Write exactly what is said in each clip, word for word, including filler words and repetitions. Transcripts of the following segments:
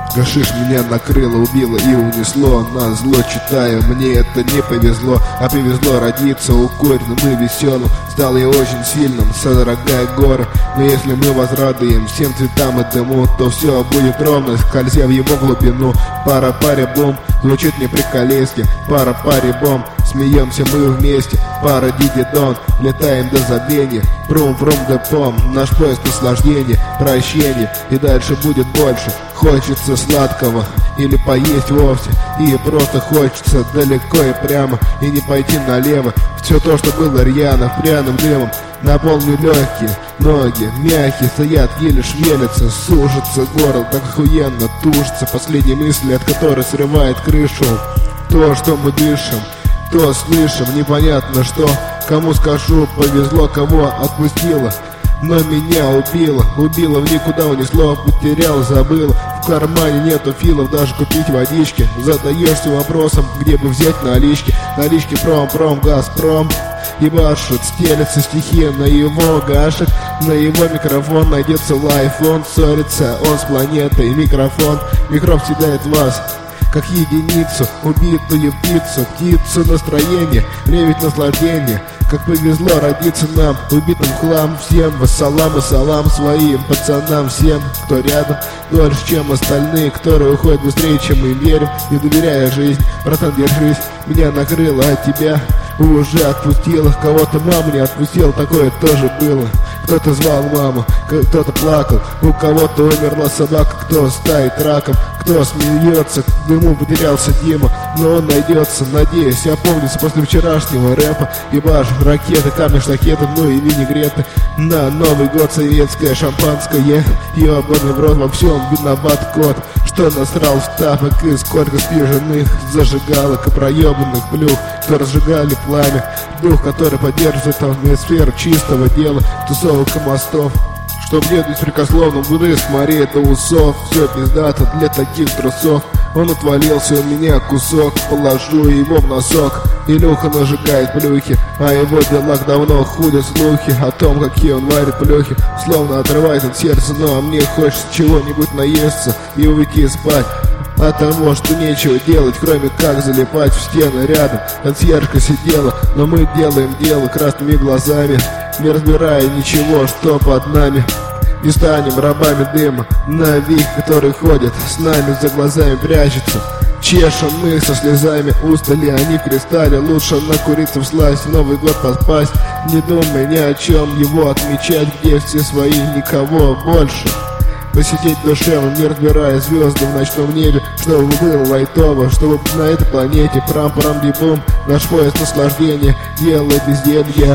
Гашиш меня накрыло, убило и унесло. На зло читаю, мне это не повезло, а повезло родиться укоренным и веселым. Стал я очень сильным, содрогая горы. Но если мы возрадуем всем цветам и дыму, то все будет ровно, скользя в его глубину. Пара-паре-бум, звучит мне приколесье. Пара-паре-бом, смеемся мы вместе. Пара дидидон, летаем до забвения. Прум-прум да пом, наш поезд наслаждения, прощения. И дальше будет больше. Хочется сладкого или поесть вовсе. И просто хочется далеко и прямо, и не пойти налево. Все то, что было рьяно, пряным дымом. Наполню легкие, ноги мягкие, стоят, еле шевелятся. Сужится горло, так охуенно тужится. Последние мысли, от которой срывает крышу. То, что мы дышим, то слышим, непонятно что. Кому скажу, повезло, кого отпустило. Но меня убило, убило в никуда унесло. Потерял, забыл, в кармане нету филов, даже купить водички. Задаешься вопросом, где бы взять налички. Налички пром-пром, Газпром ебашит, стелется стихи на его гашек. На его микрофон найдется лайф, он ссорится, он с планетой. Микрофон, микрофон съедает вас как единицу, убитую птицу, птицу настроения, ревет наслаждение. Как повезло родиться нам, убитым в хлам. Всем вассалам и салам своим пацанам, всем, кто рядом дольше, чем остальные, которые уходят быстрее, чем мы верим, не доверяя жизнь. Братан, держись, меня накрыло, а тебя уже отпустила. Кого-то мама не отпустила, такое тоже было. Кто-то звал маму, кто-то плакал, у кого-то умерла собака, кто стоит раком, кто смеется, к дыму потерялся Дима. Но он найдется, надеюсь, опомнится после вчерашнего рэпа. Ебаш, ракеты, камни, штакеты, ну и винегреты. На Новый год советское шампанское, ебаный в рот, во всем виноват кот, что насрал в тапок. И сколько спиженных зажигалок и проебанных плюх, что разжигали пламя. Дух, который поддерживает атмосферу чистого дела, тусовок и мостов. Чтоб нет беспрекословно брызг морей до усов. Все пиздато для таких трусов. Он отвалился у меня кусок, положу его в носок. Илюха нажигает плюхи, а его делах давно ходят слухи о том, какие он варит плюхи. Словно отрывает от сердца, но мне хочется чего-нибудь наесться и уйти спать. От того, что нечего делать, кроме как залипать в стены рядом. Консьержка сидела, но мы делаем дело красными глазами, не разбирая ничего, что под нами. Не станем рабами дыма, навик, который ходит с нами, за глазами прячется. Чешем мы со слезами устали, они в кристалле. Лучше накуриться всласть, в Новый год поспать. Не думай ни о чем, его отмечать, где все свои, никого больше. Посидеть душевно, не разбирая звезды в ночном небе, чтобы было лайтово, чтобы на этой планете прам-парам-ди-бум, наш поезд наслаждения делает безделье.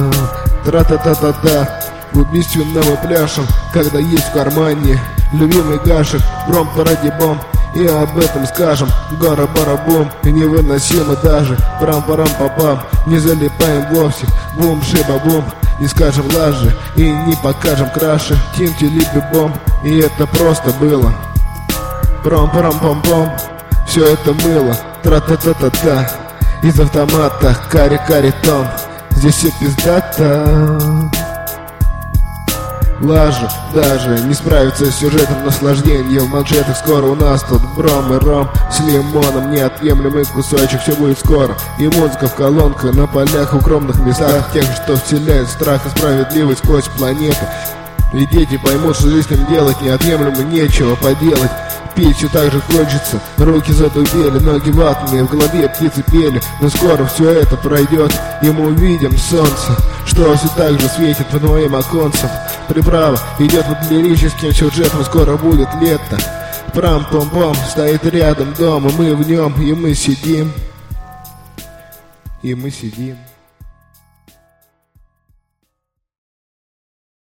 Тра-та-та-та-та, убийственно мы пляшем, когда есть в кармане любимый гашек, пром-паради-бом. И об этом скажем, гора-бара-бум, и невыносимо даже, прам-парам-папам, не залипаем вовсе, бум-шиба-бум. Не скажем лажи и не покажем краши, тим-тили-би-бом. И это просто было. Пром-парам-пом-пом. Все это мыло. Тра-та-та-та-та. Из автомата карри-карри-том. Здесь все пиздато. Лажа даже не справится с сюжетом наслаждения. В маншетах скоро у нас тут бром и ром с лимоном, неотъемлемый кусочек, все будет скоро. И музыка в колонках на полях, укромных местах, тех, что вселяет страх и справедливость сквозь планеты. И дети поймут, что здесь им делать неотъемлемо нечего поделать. Пить все так же хочется, руки задубели, ноги ватные, в голове птицы пели. Но скоро все это пройдет, и мы увидим солнце, что все так же светит под моим оконцем. Приправа идет под лирическим сюжетом, скоро будет лето. Прам-пом-пом, стоит рядом дом, и мы в нем, и мы сидим, и мы сидим.